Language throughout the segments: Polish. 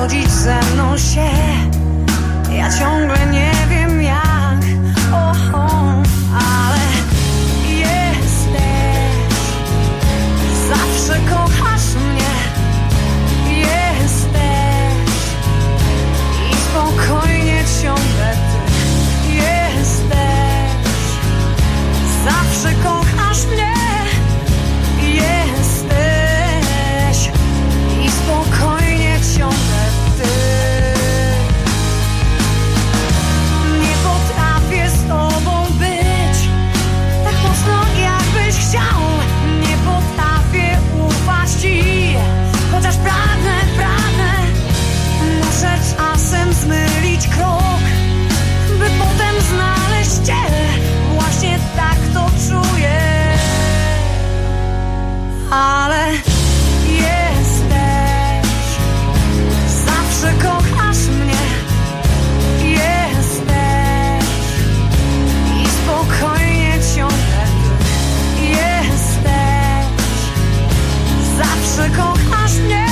pogodzić ze mną się. Ja ciągle nie wiem jak, ale jesteś, zawsze kochasz mnie. Jesteś i spokojnie ciągle ty. Jesteś, zawsze kochasz mnie. Jesteś i spokojnie ciągle ty. Nie potrafię z tobą być tak mocno jakbyś chciał. Nie potrafię ufać ci, chociaż pragnę. Muszę czasem zmylić krok, by potem znaleźć cię. Właśnie tak to czuję. Ale jesteś, zawsze kochasz mnie. Jesteś i spokojnie ciągle ty. Jesteś, zawsze kochasz mnie.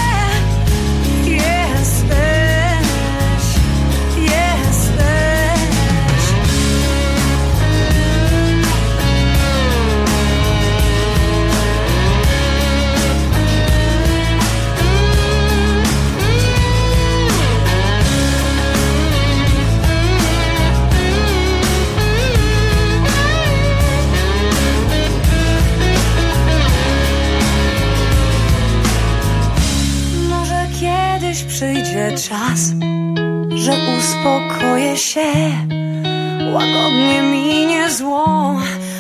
Przyjdzie czas, że uspokoję się, łagodnie minie zło.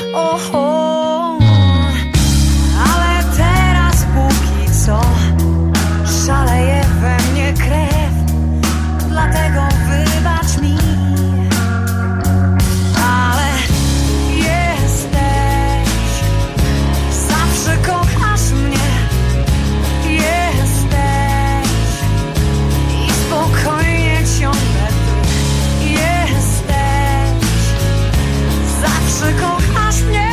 Ale teraz póki co szaleje we mnie krew, dlatego wybacz mi. Ale jesteś, zawsze kochasz mnie. Spokojnie ciągle ty. Jesteś, zawsze kochasz mnie.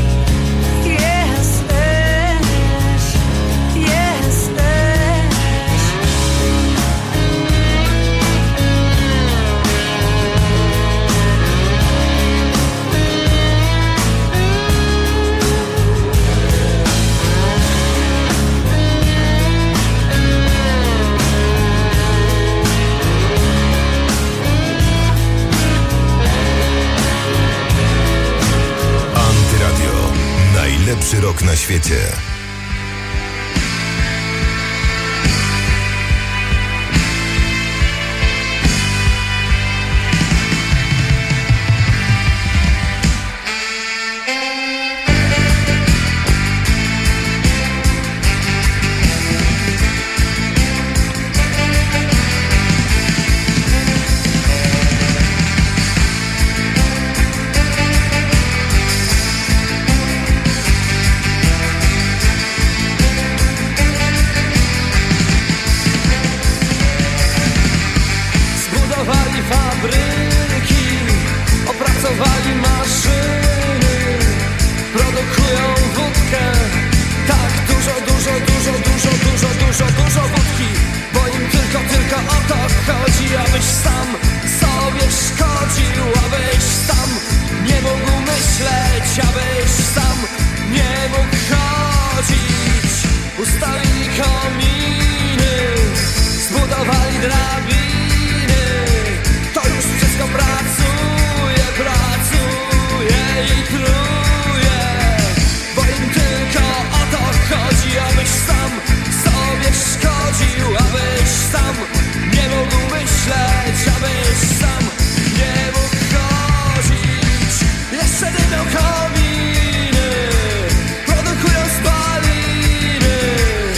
Najlepszy rok na świecie. Opracowali maszyny, produkują wódkę. Tak dużo wódki, bo im tylko o to chodzi. Abyś sam sobie szkodził, abyś sam nie mógł myśleć, abyś sam nie mógł chodzić. Ustawili kominy, zbudowali drabiny. To już wszystko pracuje i truje, bo im tylko o to chodzi. Abyś sam sobie szkodził, abyś sam nie mógł myśleć, abyś sam nie mógł chodzić. Jeszcze dymią kominy, produkują spaliny.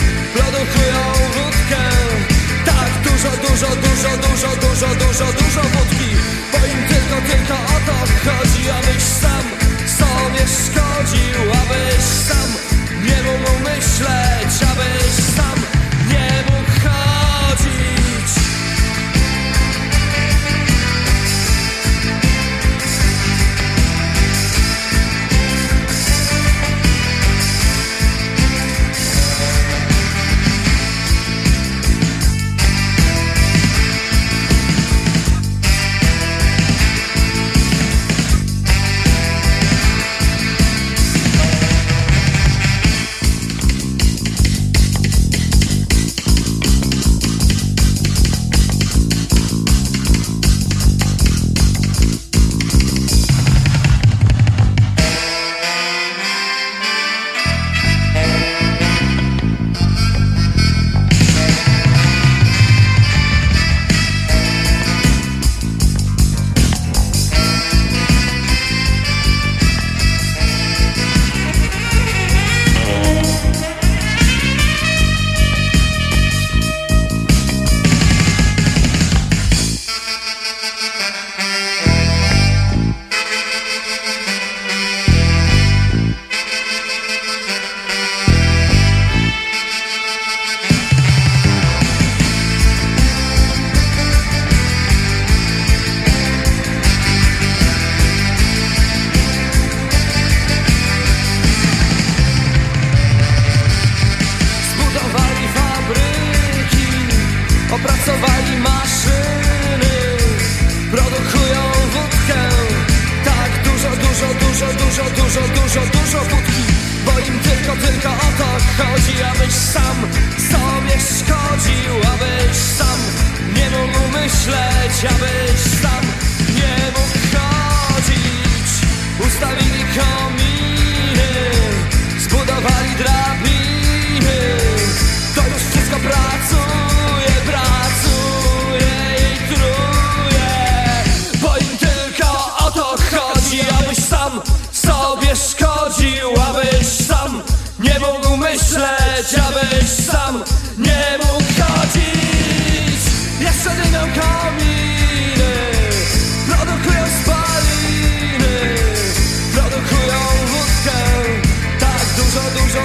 chodzi, abyś sam sobie szkodził, abyś sam nie mógł myśleć, abyś sam nie mógł chodzić. Ustawili kominy, zbudowali drabiny, to już wszystko pracuje, pracuje i truje, bo im tylko o to chodzi, abyś sam sobie szkodził, abyś sam nie mógł myśleć, abyś sam nie mógł chodzić. Jeszcze dymią kominy, produkują spaliny, produkują wódkę. Tak dużo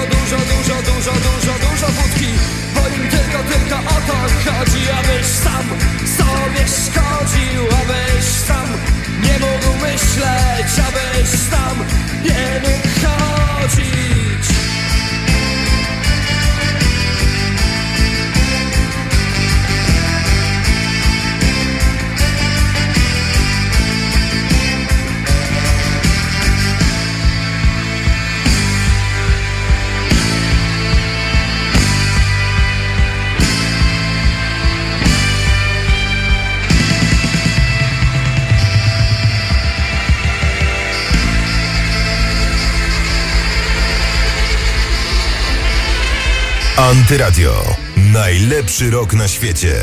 wódki, bo im tylko o to chodzi, abyś sam sobie szkodził, abyś sam nie mógł myśleć, abyś sam nie mógł chodzić. Antyradio. Najlepszy rok na świecie.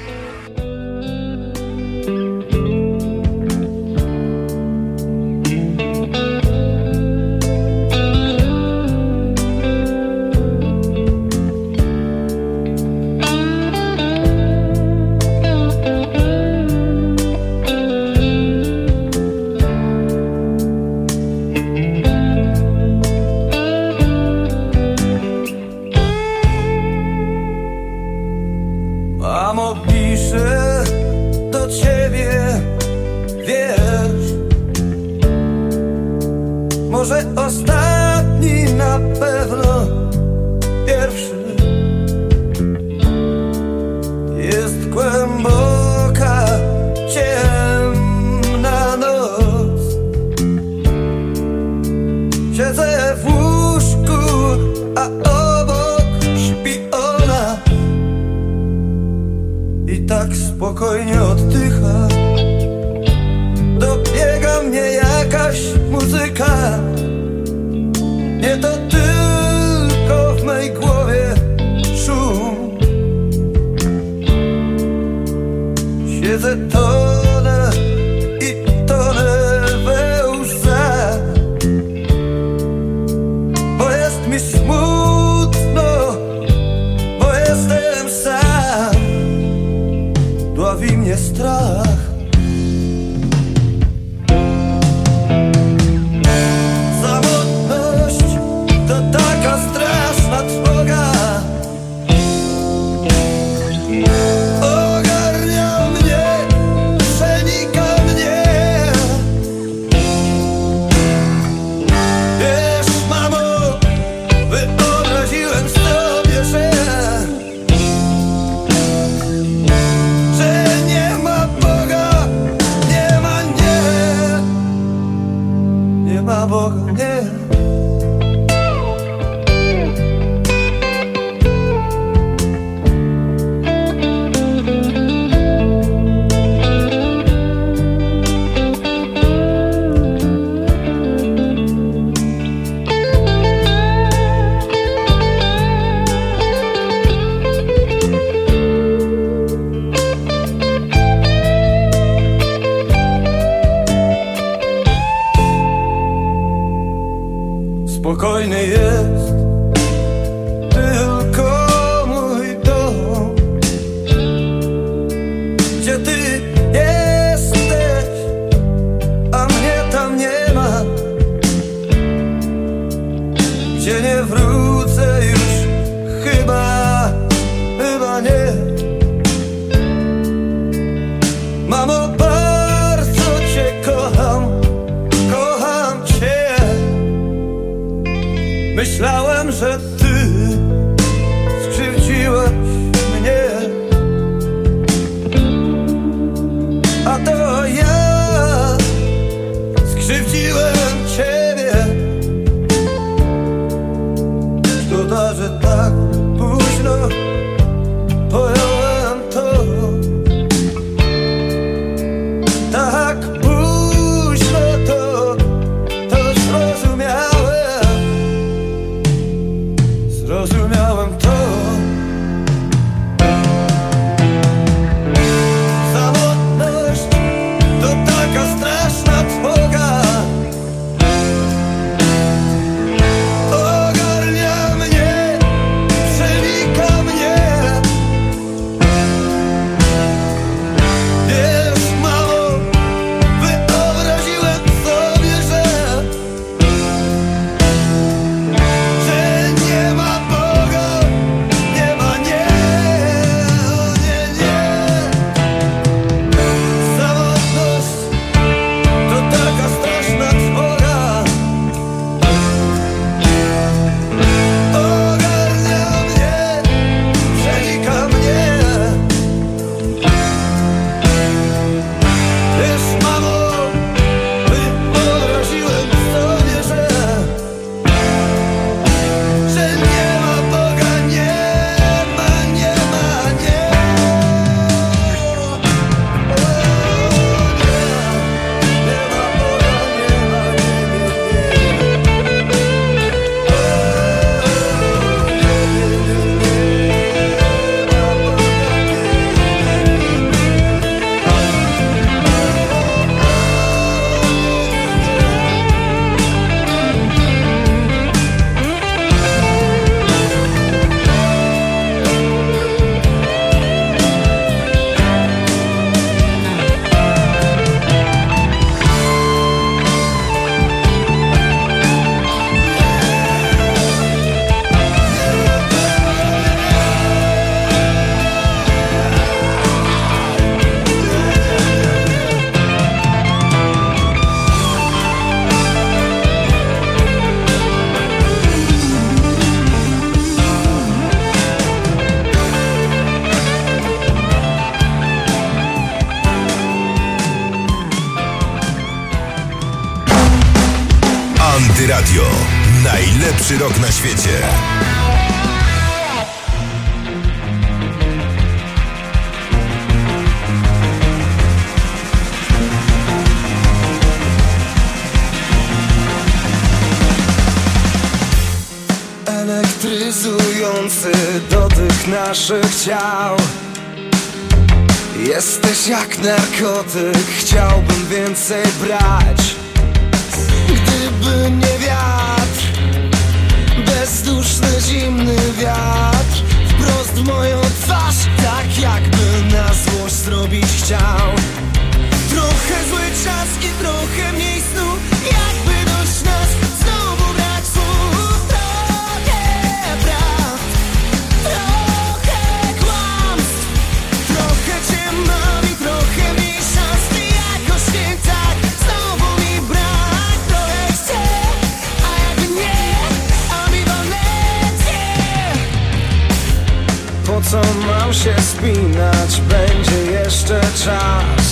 Spokojny jest tylko mój dom, gdzie ty jesteś, a mnie tam nie ma, gdzie nie wrócę już chyba nie. Mamo, bardzo cię kocham cię. Myślałem, że ty skrzywdziłeś mnie, a to ja skrzywdziłem ciebie. To Szkoda, że tak późno pojąłem to. Tak późno to zrozumiałem to. Samotność to taka straszna trwoga. Ogarnia mnie, przenika mnie. Wiesz, mamo, wyobraziłem sobie, że nie ma Boga, nie ma, nie, nie, nie. Samotność to taka straszna trwoga. Ogarnia mnie, przenika mnie. Wiesz, mamo, wyobraziłem sobie, że nie ma Boga, nie ma, nie ma, nie. O, nie ma Boga, nie ma, Antyradio. Najlepszy rok na świecie. Elektryzujący dotyk naszych ciał. Jesteś jak narkotyk, chciałbym więcej brać. Gdyby nie wiatr, bezduszny, zimny wiatr, wprost w moją twarz, tak jakby na złość zrobić chciał. Trochę zły czas i trochę mniej snu, jakby dość nas znowu brak słów. Trochę prawd, trochę kłamstw, trochę cię mam i trochę mniej szans. Ty jakoś nie tak, znowu mi brak. Trochę chcę, a jakby nie, ambiwalencje. Po co mam się spinać, będzie jeszcze czas.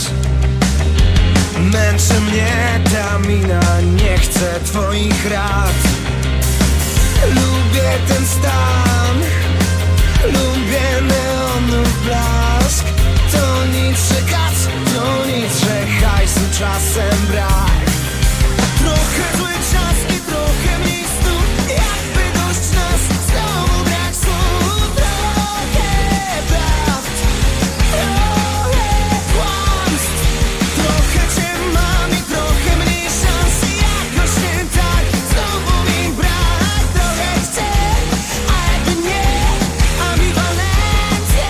Męczy mnie ta mina, nie chcę twoich rad. Lubię ten stan, lubię neonów blask. To nic, że kac, to nic, że hajsu czasem brak. Trochę zły czas i trochę mniej snu, jakby dość nas znowu brak słów. Trochę prawd, trochę kłamstw, trochę cię mam i trochę mniej szans. Jakoś nie tak, znowu mi brak. Trochę chcę, a jakby nie, ambiwalencje.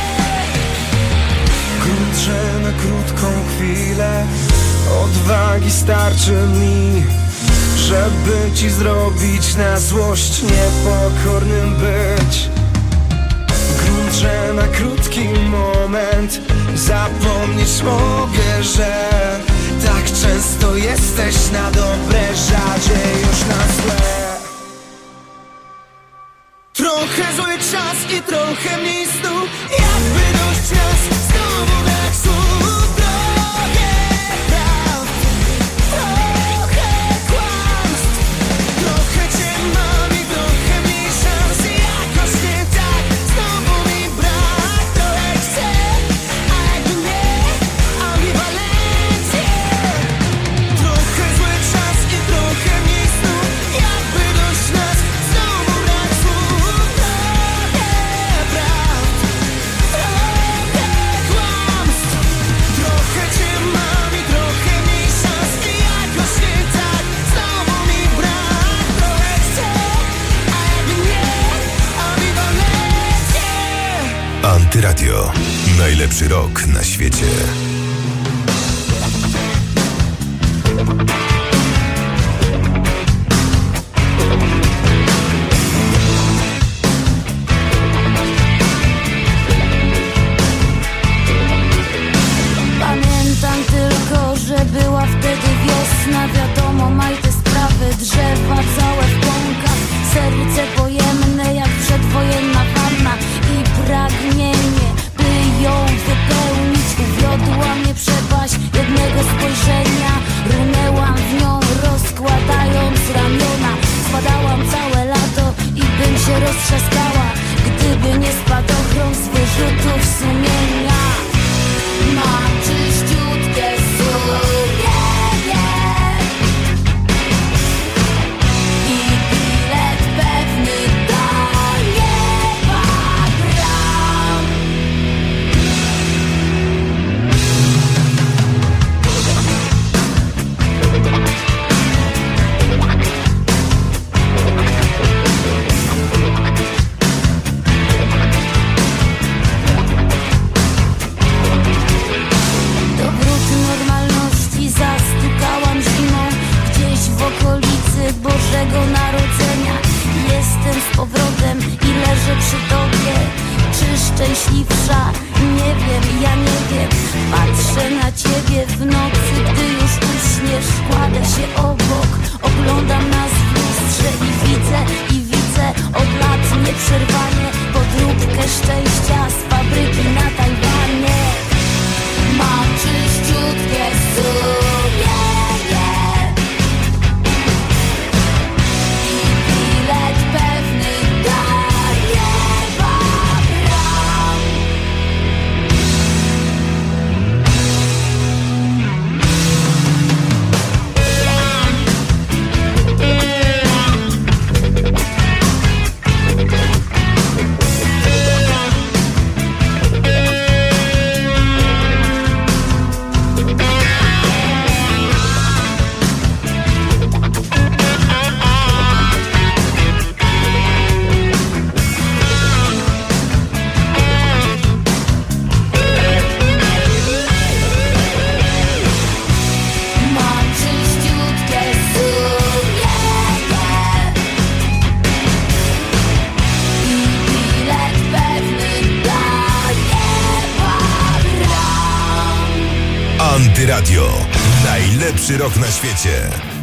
Krótsze na krótką chwilę, odwagi starczy mi, żeby ci zrobić na złość, niepokornym być. Gruncie na krótki moment, zapomnieć mogę, że tak często jesteś na dobre, rzadziej już na złe. Trochę zły czas i trochę mniej snu, jakby dość nas znowu brak słów. Trochę prawd, trochę kłamstw, trochę cię mam i trochę mniej szans. Antyradio. Najlepszy rok na świecie. Pamiętam tylko, że była wtedy wiosna. Wiadomo, maj te sprawy, drzewa całe w błąkach. Serce pojemne jak przedwojenna wanna. I pragnienie, by ją wypełnić. Uwiodła mnie przepaść jednego spojrzenia. Runęłam w nią, rozkładając ramiona. Spadałam całe lato i bym się roztrzaskała, gdyby nie spadochron z wyrzutów sumienia. Mam czyściutkie sumienie i bilet pewny do nieba gram. Do wrót normalności zastukałam zimą gdzieś w okolicy Bożego Narodzenia. Jestem z powrotem i leżę przy tobie. Czy szczęśliwsza? Nie wiem, ja nie wiem. Patrzę na ciebie w nocy, gdy już uśniesz. Kładę się obok, oglądam nas w lustrze i widzę od lat nieprzerwanie podróbkę szczęścia z fabryki na Tajwanie. Mam czyściutkie sumienie i bilet pewny do nieba gram. Mam czyściutkie sumienie i bilet pewny do nieba gram. Antyradio. Najlepszy rok na świecie.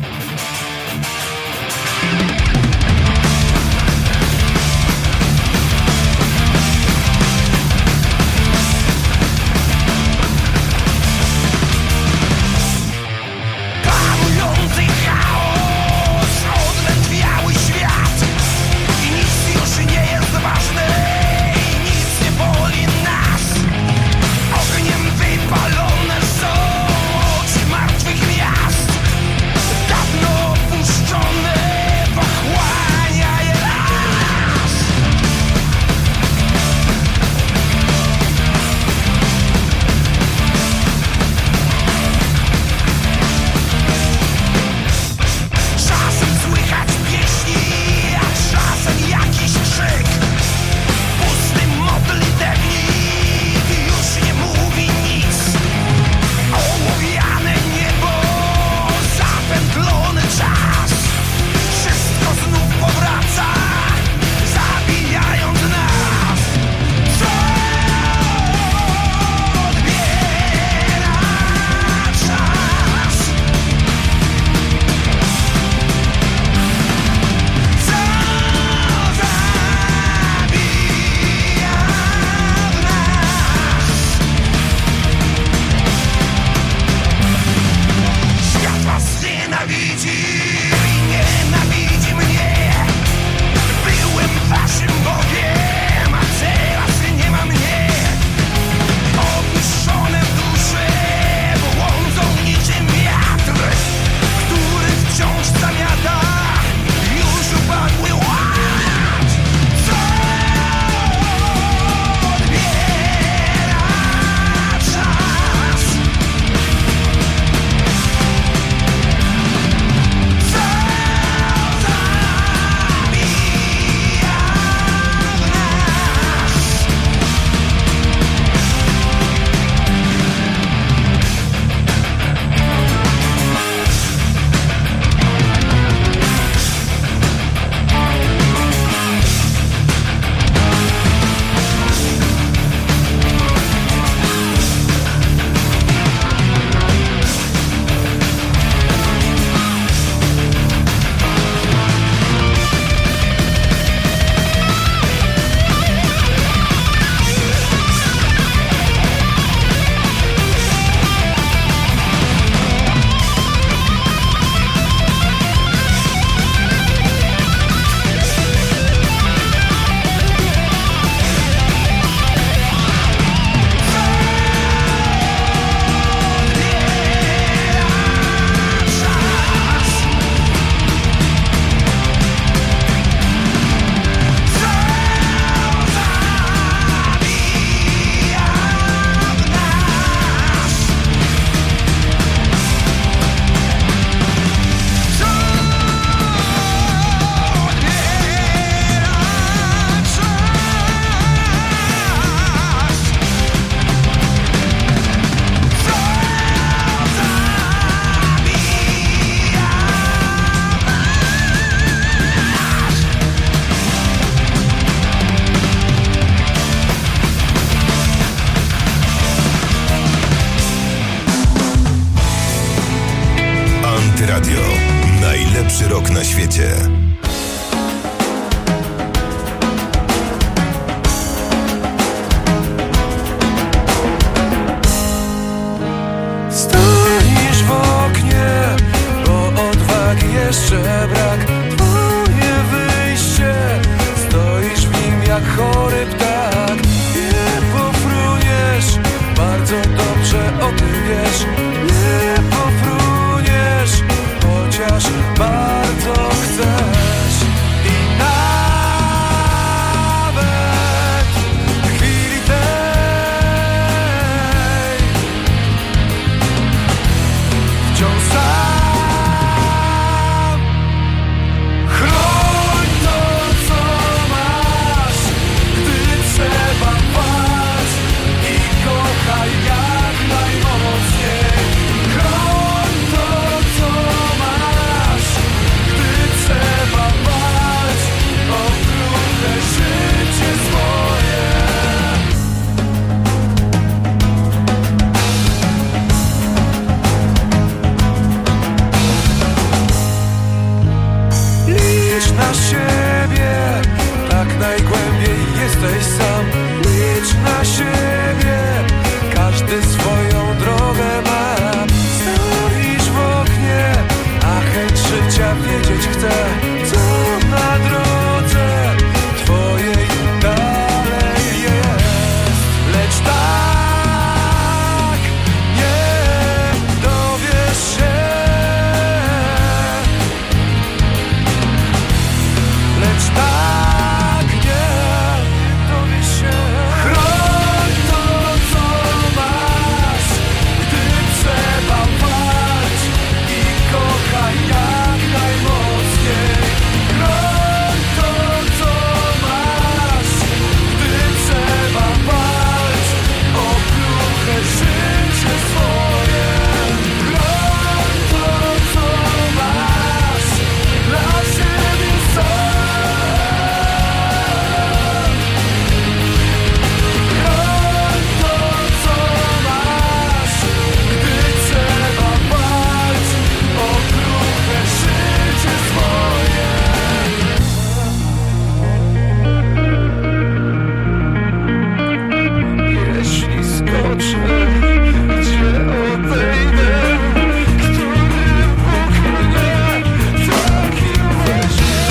Panujący chaos, odlętwiały świat i nic już nie jest ważne, i nic nie boli nas. Ogniem wypalone są oczy martwych miast. rok na świecie. Stoisz w oknie, bo odwagi jeszcze brak. Twoje wyjście, stoisz w nim jak chory ptak. Nie pofruniesz, bardzo dobrze o tym wiesz. Nie pofruniesz, chociaż bardzo chcesz. I nawet w chwili tej wciąż sam chroń to, co masz, gdy trzeba walcz i kochaj jak najmocniej. Chroń to, co masz, gdy trzeba walcz o krótkie życie swoje. Licz na siebie, tak najgłębiej jesteś sam. Licz na siebie, każdy swoją drogę ma. Stoisz w oknie, a chęć życia wiedzieć chce, co na drodze twojej dalej jest. Lecz tak nie dowiesz się. Lecz tak nie dowiesz się. Chroń to, co masz, gdy trzeba walcz i kochaj jak najmocniej. Chroń to, co masz, gdy trzeba walcz o krótkie życie swoje. Chroń to, co masz, dla siebie sam. Chroń to, co masz, gdy trzeba walcz o krótkie życie swoje. Jeśli skoczę, gdzie odejdę, który Bóg mnie takim weźmie.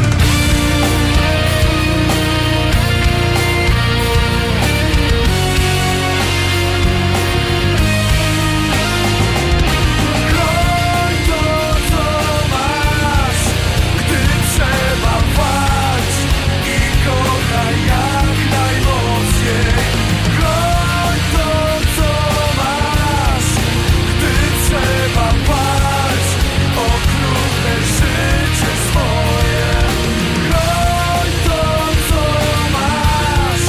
Chroń to, co masz, gdy trzeba walcz i kochaj jak najmocniej. Chroń to, co masz, gdy trzeba walcz o krótkie życie swoje. Chroń to, co masz.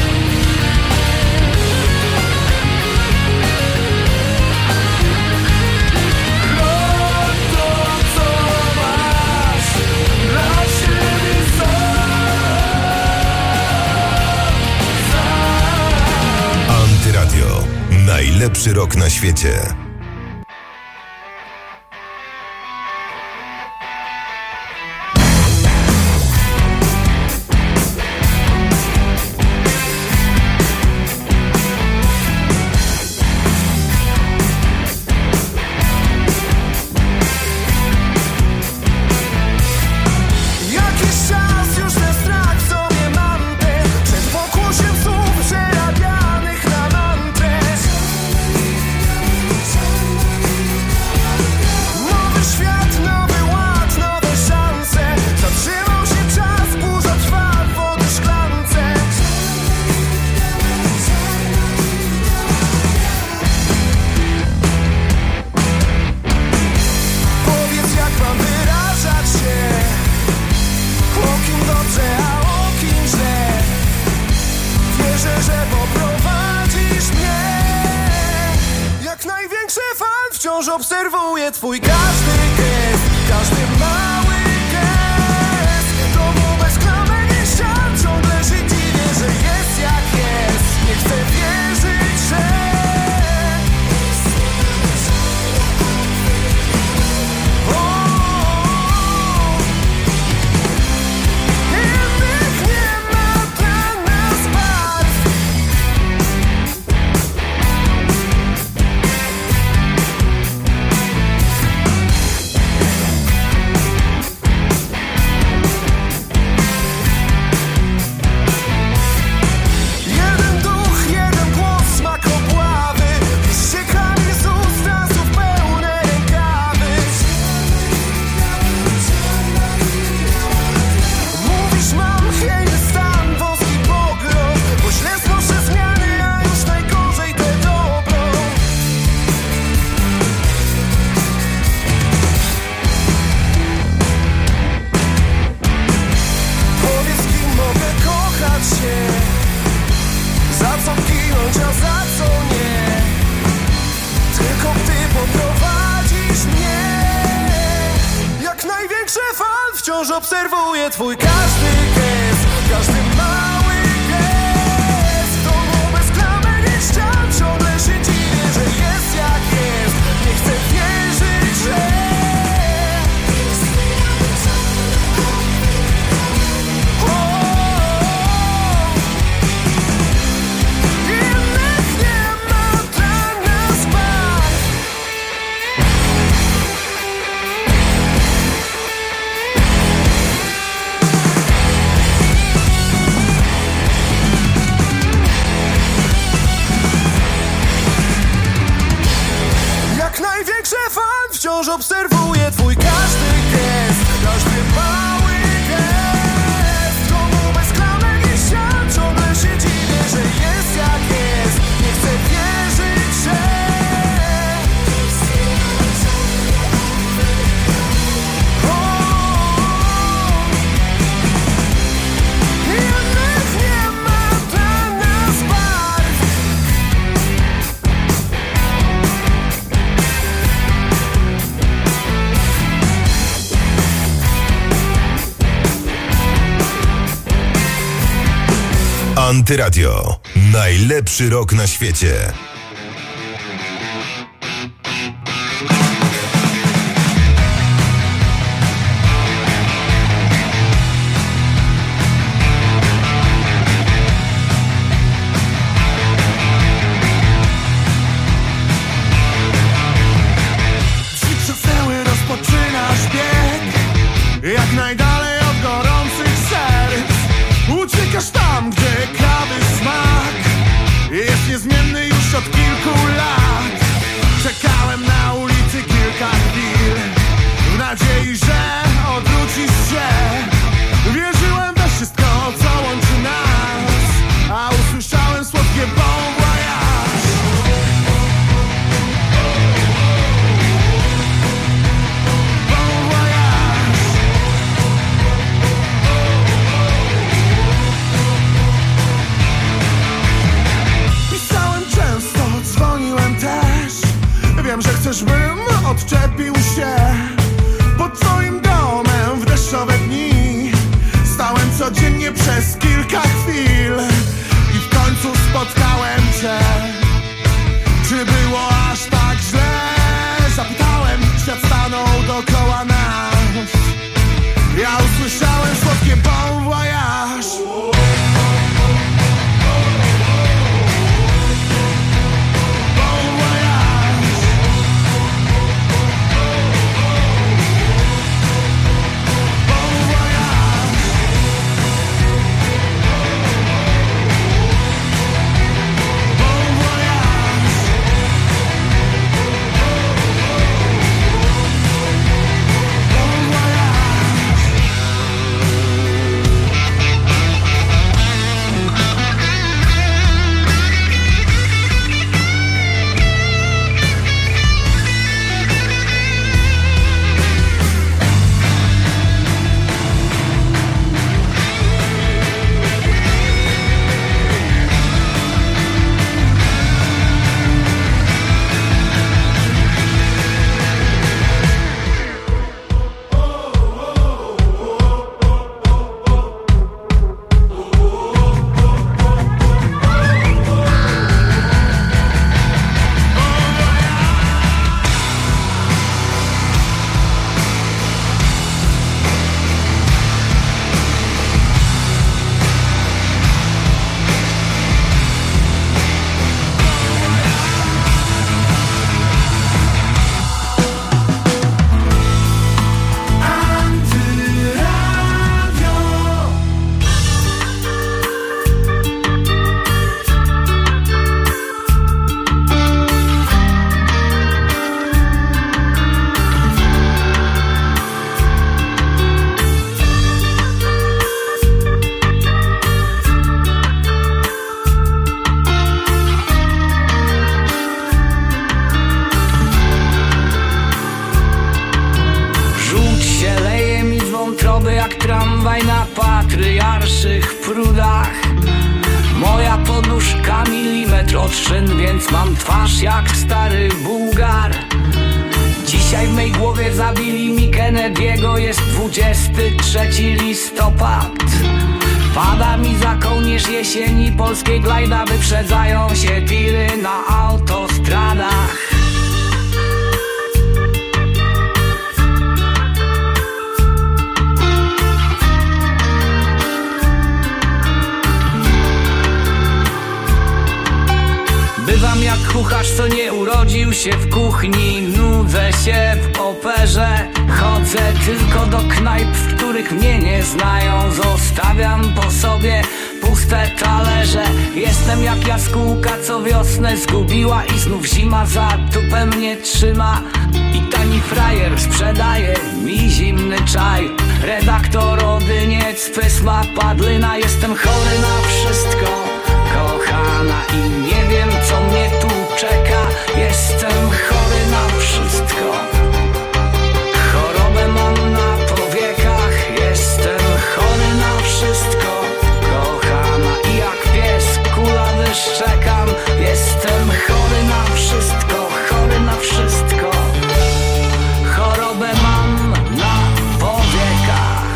Chroń to, co masz, dla siebie sam. Antyradio. Najlepszy rok na świecie. Jakiś czas już ten strach w sobie mam też, przed pokusiem słów przerabianych na mantrę. Nowy świat, nowy ład, nowe szanse. Zatrzymał się czas, burza trwa w wody szklance. Powiedz, jak mam wyrażać się, o kim dobrze, a o kim źle. Wierzę, że poprowadzisz mnie. Jak największy fan wciąż obserwuję twój każdy gest, każdy mały gest. Domu bez klamek i ścian ciągle się dziwię, że jest jak jest. Nie chcę wierzyć, że o, Wciąż obserwuję twój każdy gest, każdy mały gest. W domu bez klamek i ścian ciągle się dziwię, że jest jak jest. Nie chcę wierzyć, że wciąż obserwuję twój każdy gest, każdy mały gest. W domu bez klamek i ścian ciągle się dziwię, że jest jak jest. Nie chcę wierzyć, że innych nie ma dla nas barw. Antyradio. Najlepszy rok na świecie. Drzwi trzasnęły, rozpoczynasz bieg, jak najdalej od gorących serc. Uciekasz tam, gdzie kawy smak jest niezmienny już od kilku lat. Czekałem na ulicy kilka chwil, w nadziei, że odwrócisz się. Wierzyłem we wszystko, co łączy nas, a usłyszałem słodkie bon voyage. Bon voyage. Pisałem często, dzwoniłem też. Wiem, że chcesz, bym odczepił się. Pod twoim domem w deszczowe dni stałem codziennie przez kilka chwil i w końcu spotkałem cię. Czy było aż tak źle? Zapytałem, świat stanął dookoła nas. Ja usłyszałem słodkie bon voyage. tramwaj na patriarszych prudach. Moja poduszka milimetr od szyn, więc mam twarz jak stary Bułgar. Dziś Dzisiaj w mej głowie zabili mi Kennedy'ego. Jest 23 listopad. Pada mi za kołnierz jesieni polskiej glajda. Wyprzedzają się tiry na autostradach. Bywam jak kucharz, co nie urodził się w kuchni. Nudzę się w operze. Chodzę tylko do knajp, w których mnie nie znają. Zostawiam po sobie puste talerze. Jestem jak jaskółka, co wiosnę zgubiła i znów zima za tupę mnie trzyma. I tani frajer sprzedaje mi zimny czaj. Redaktor Odyniec, Pysma, Padlina. Jestem chory na wszystko, kochana, i nie wiem, co mnie tu czeka. Jestem chory na wszystko. Chorobę mam na powiekach. Jestem chory na wszystko, kochana, i jak pies kula wyszczekam. Jestem chory na wszystko, chory na wszystko. Chorobę mam na powiekach.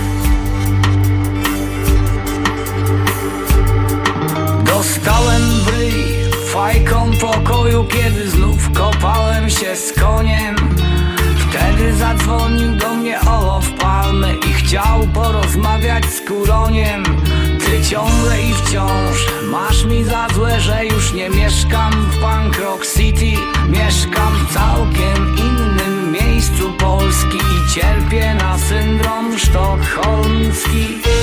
Dostałem w ryj fajką pokoju, kiedy znów kopałem się z koniem. Wtedy zadzwonił do mnie Olof Palmy i chciał porozmawiać z Kuroniem. Ty ciągle i wciąż masz mi za złe, że już nie mieszkam w Punk Rock City. Mieszkam w całkiem innym miejscu Polski i cierpię na syndrom sztokholmski.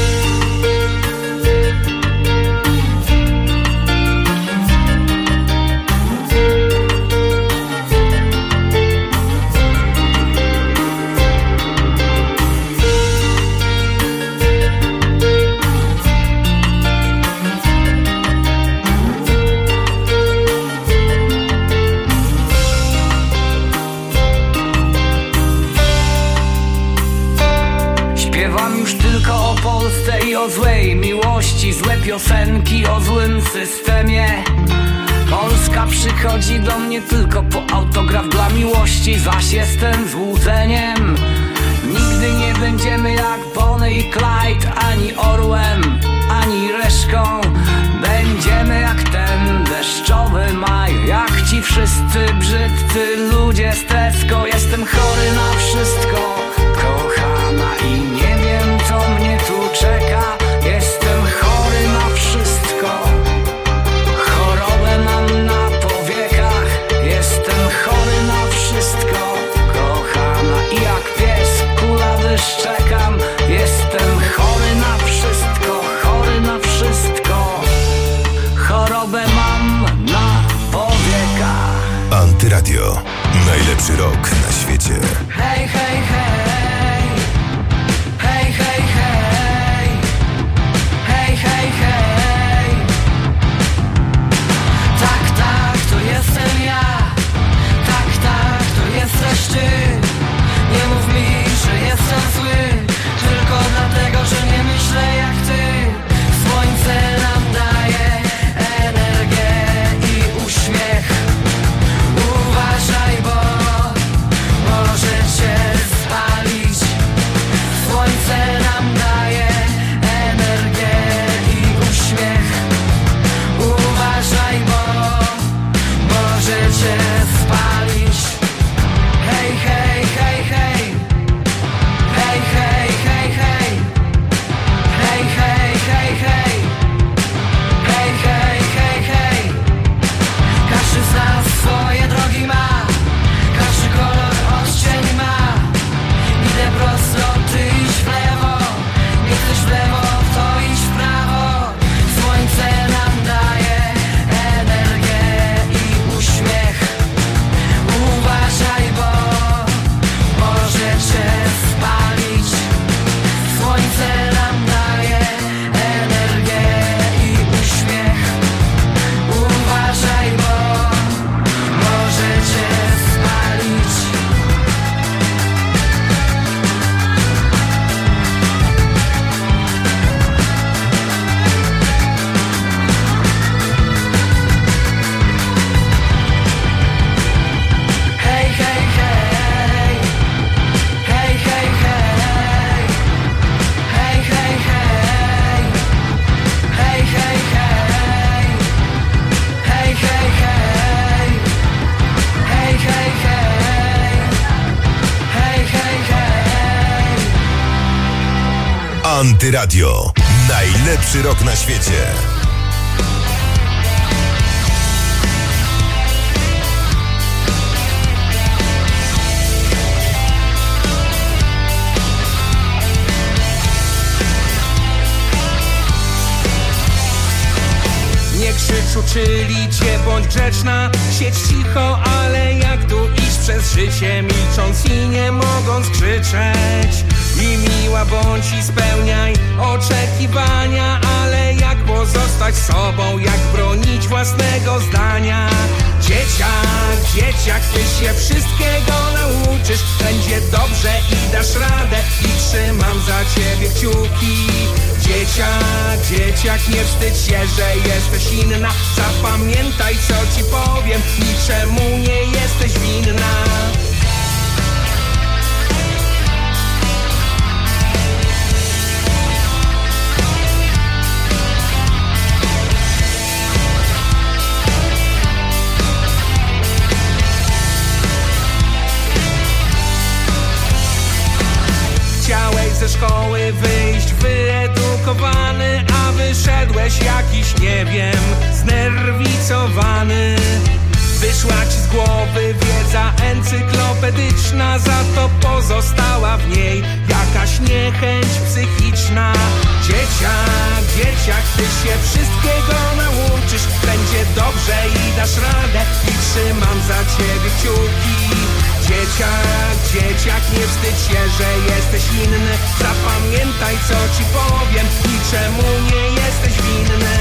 Śpiewam już tylko o Polsce i o złej miłości. Złe piosenki o złym systemie. Polska przychodzi do mnie tylko po autograf dla miłości. Zaś jestem złudzeniem. Nigdy nie będziemy jak Bonnie i Clyde, ani orłem, ani reszką. Będziemy jak ten deszczowy maj, jak ci wszyscy brzydcy ludzie z Tesco. Jestem chory na wszystko, kochana, i nie wiem, co mnie tu czeka. Jestem chory na wszystko. Chorobę mam na powiekach. Jestem chory na wszystko, kochana, i jak pies kula wyszczekam. Jestem chory na wszystko, chory na wszystko. Chorobę mam na powiekach. Antyradio. Najlepszy rok na świecie. Hej, hej, hej. Hej, hej, hej. Hej, hej, hej. Tak, tak, to jestem ja. Tak, tak, to jesteś ty. Nie mów mi, że jestem zły, tylko dlatego, że nie myślę jak ty. Słońce nam daje energię i uśmiech. Uważaj, bo może cię Antyradio. Najlepszy rok na świecie. Nie krzycz, uczyli cię, bądź grzeczna, siedź cicho, ale jak tu iść przez życie, milcząc i nie mogąc krzyczeć. I miła bądź i spełniaj oczekiwania, ale jak pozostać sobą, jak bronić własnego zdania. Dzieciak, ty się wszystkiego nauczysz, będzie dobrze i dasz radę i trzymam za ciebie kciuki. Dzieciak, nie wstydź się, że jesteś inna, zapamiętaj co ci powiem, niczemu nie jesteś winna. Chciałeś ze szkoły wyjść wyedukowany, a wyszedłeś jakiś, nie wiem, znerwicowany. Wyszła ci z głowy wiedza encyklopedyczna, za to pozostała w niej jakaś niechęć psychiczna. Dzieciak, ty się wszystkiego nauczysz, będzie dobrze i dasz radę i trzymam za ciebie kciuki. Dzieciak, nie wstydź się, że jesteś inny, zapamiętaj co ci powiem, niczemu nie jesteś winny.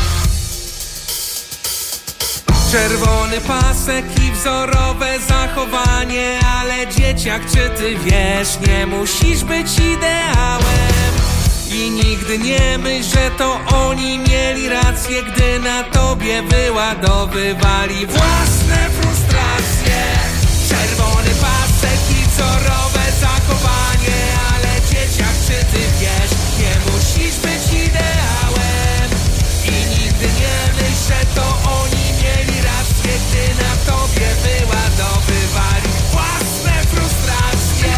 Czerwony pasek i wzorowe zachowanie, ale dzieciak, czy ty wiesz, nie musisz być ideałem. I nigdy nie myśl, że to oni mieli rację, gdy na tobie wyładowywali własne frustracje. Czerwony pasek i wzorowe zachowanie, ale dzieciak, czy ty wiesz, nie musisz być ideałem. I nigdy nie myśl, że to oni mieli rację, gdy na tobie wyładowywali własne frustracje.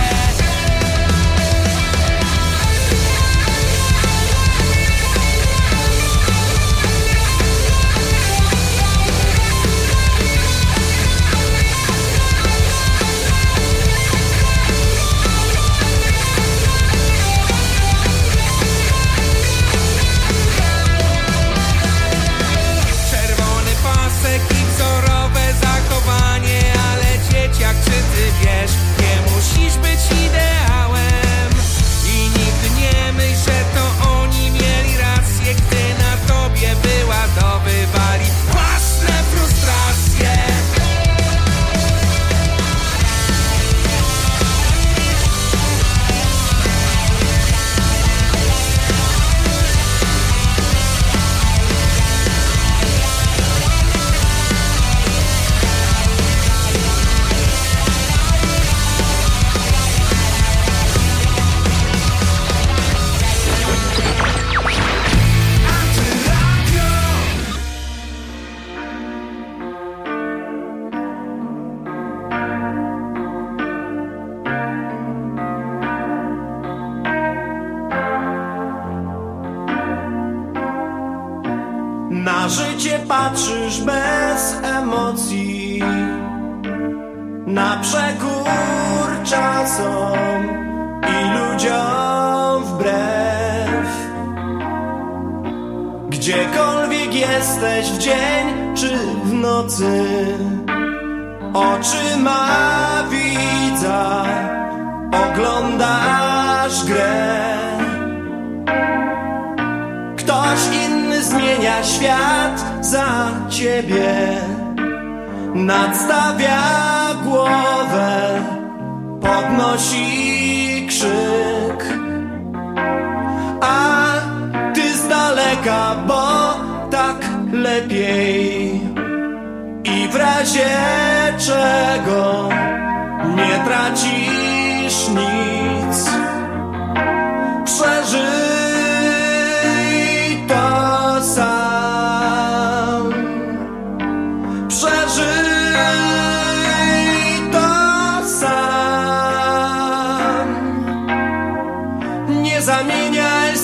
I wzorowe zachowanie, ale dzieciak, czy ty wiesz, nie musisz być ideałem. I nigdy nie myśl, że to oni mieli rację, gdy na tobie wyładowywali własne frustracje. Na życie patrzysz bez emocji, na przekór czasom i ludziom wbrew. Gdziekolwiek jesteś w dzień czy w nocy, oczyma widza oglądasz grę. Ktoś inny zmienia świat za ciebie, nadstawia głowę, podnosi krzyk, a ty z daleka, bo tak lepiej. I w razie czego nie tracisz nic, przeżyj to sam. Przeżyj to sam. Nie zamieniaj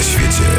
świecie.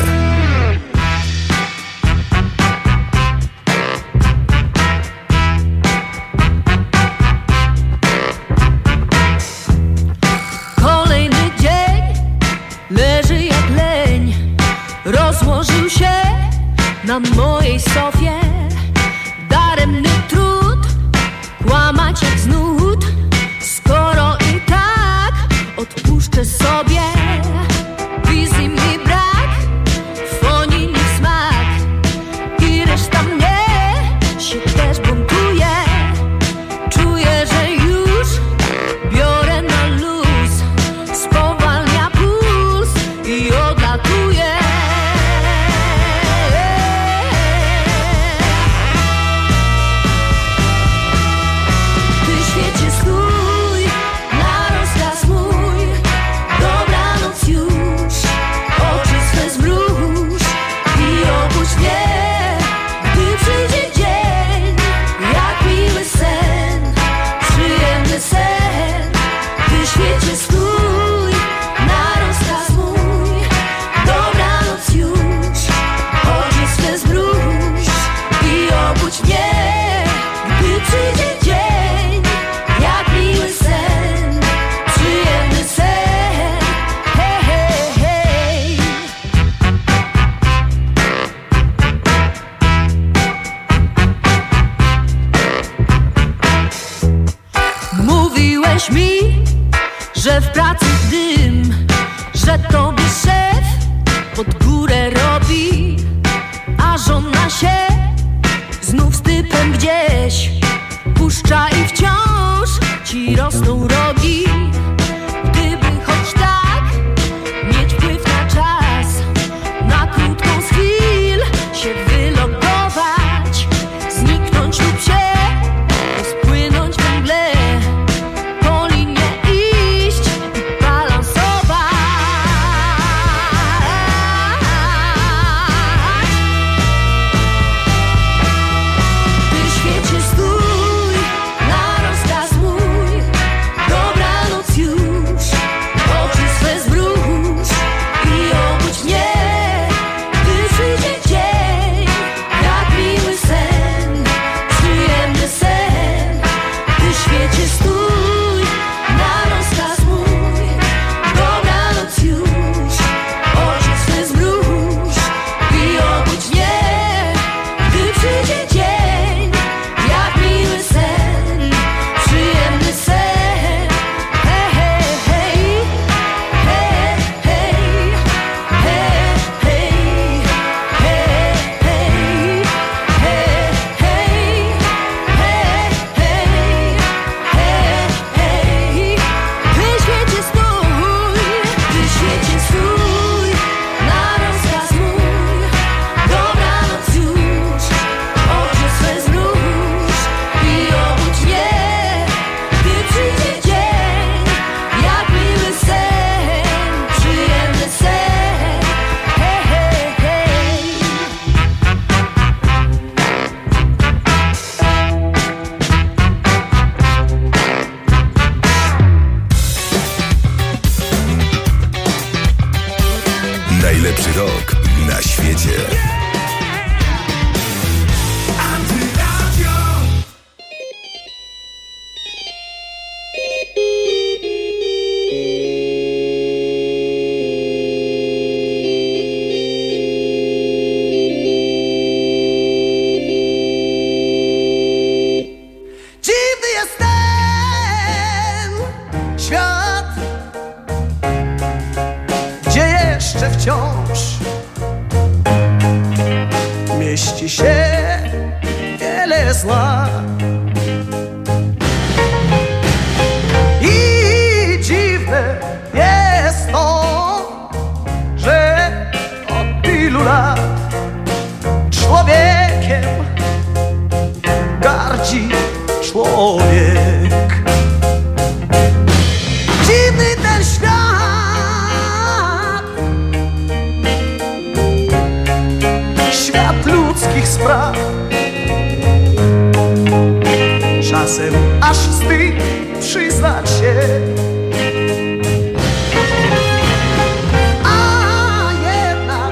Kolejny dzień leży jak leń, rozłożył się na mojej sofie. Daremny trud, kłamać jak z nut, skoro i tak odpuszczę sobie. Wizji mi brak, fonii mi smak i reszta mnie się też buntuje. Czuję, że już biorę na luz, spowalnia puls i odlatuje. Ty świecie stój, na rozkaz mój, dobranoc już, oczy swe zmruż i obudź mnie, gdy przyjdzie dzień, jak miły sen, przyjemny sen. Ty świecie stój, na rozkaz mój, dobranoc już, oczy swe zmruż i obudź mnie, gdy przyjdzie dzień, jak miły sen, przyjemny sen. Hej, hej, hej. Mówiłeś mi, że w pracy dym, że tobie szef pod górę robi, a żona się znów z typem gdzieś puszcza i wciąż ci rosną rogi. Gdyby choć tak mieć wpływ na czas, na krótką z chwil się wylogować, zniknąć lub się rozpłynąć we mgle, po linie iść i balansować. Ty świecie stój, na rozkaz mój, dobranoc już, oczy swe zmruż i obudź mnie, gdy przyjdzie dzień, jak miły sen, przyjemny sen. Ty świecie stój, na rozkaz mój, dobranoc już, oczy swe zmruż i obudź mnie, gdy przyjdzie dzień, jak miły sen, przyjemny sen. Hej, hej, hej, hej, hej, hej, hej, hej, hej, hej, hej, hej, hej, hej. Ty świecie stój, ty świecie stój, na rozkaz mój, dobranoc już, oczy swe zmruż i obudź mnie, gdy przyjdzie dzień, jak miły sen, przyjemny sen. Hej, hej, hej. Najlepszy rok na świecie. Dziwny jest ten świat, gdzie jeszcze wciąż mieści się wiele zła. I dziwne jest to, że od tylu lat człowiekiem gardzi człowiek. Dziwny ten świat, świat ludzkich spraw. Czasem aż wstyd przyznać się, a jednak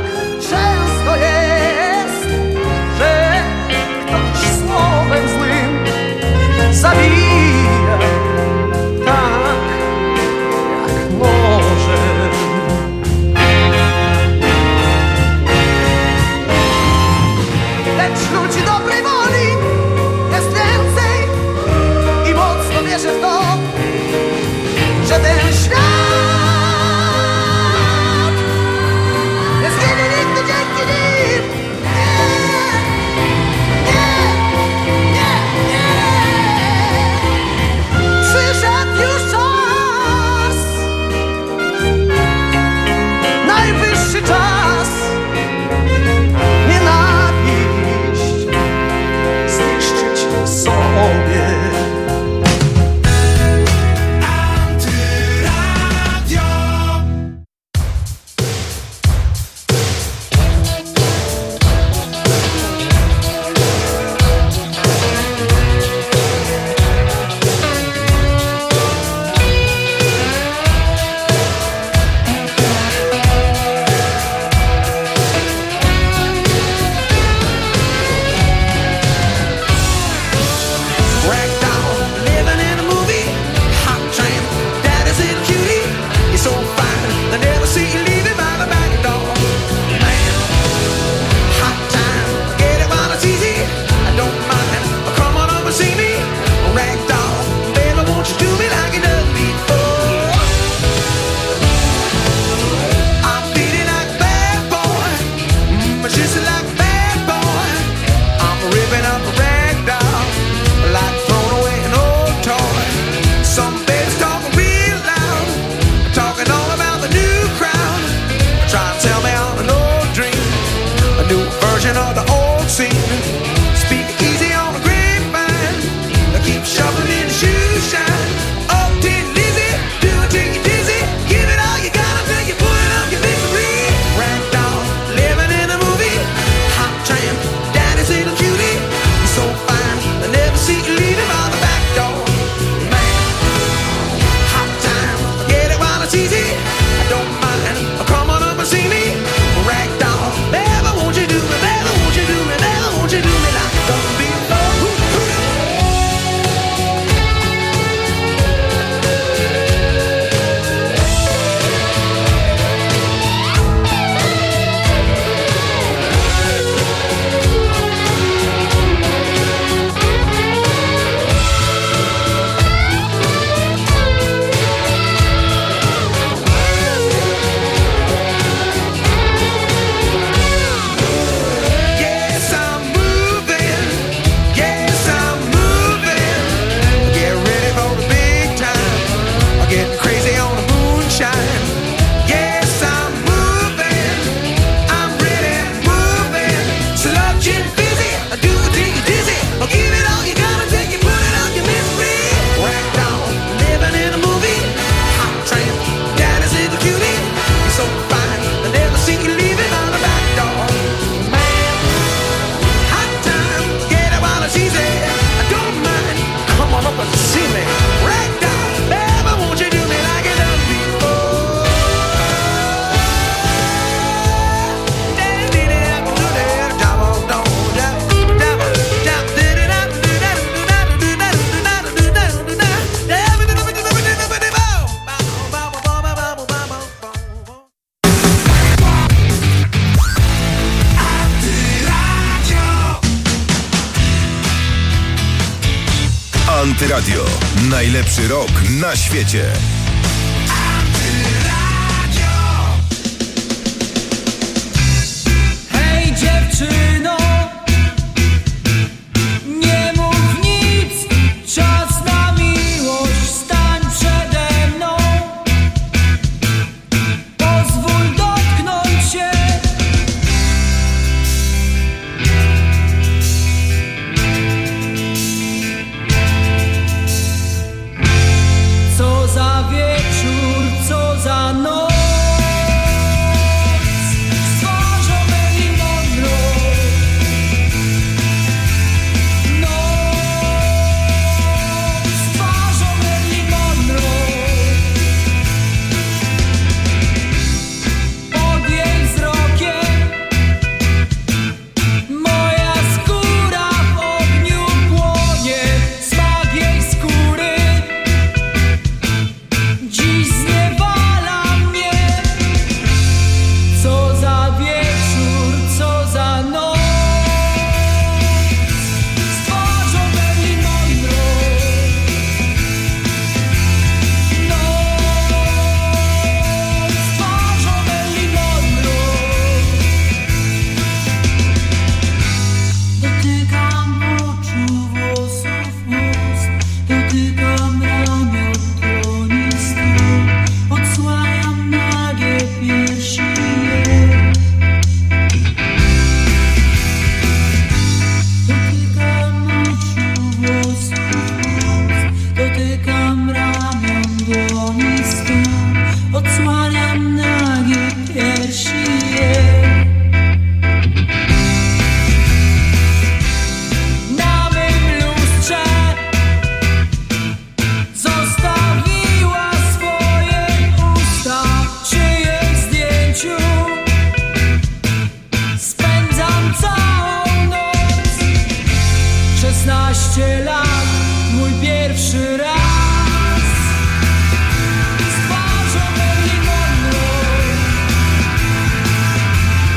Antyradio. Najlepszy rok na świecie.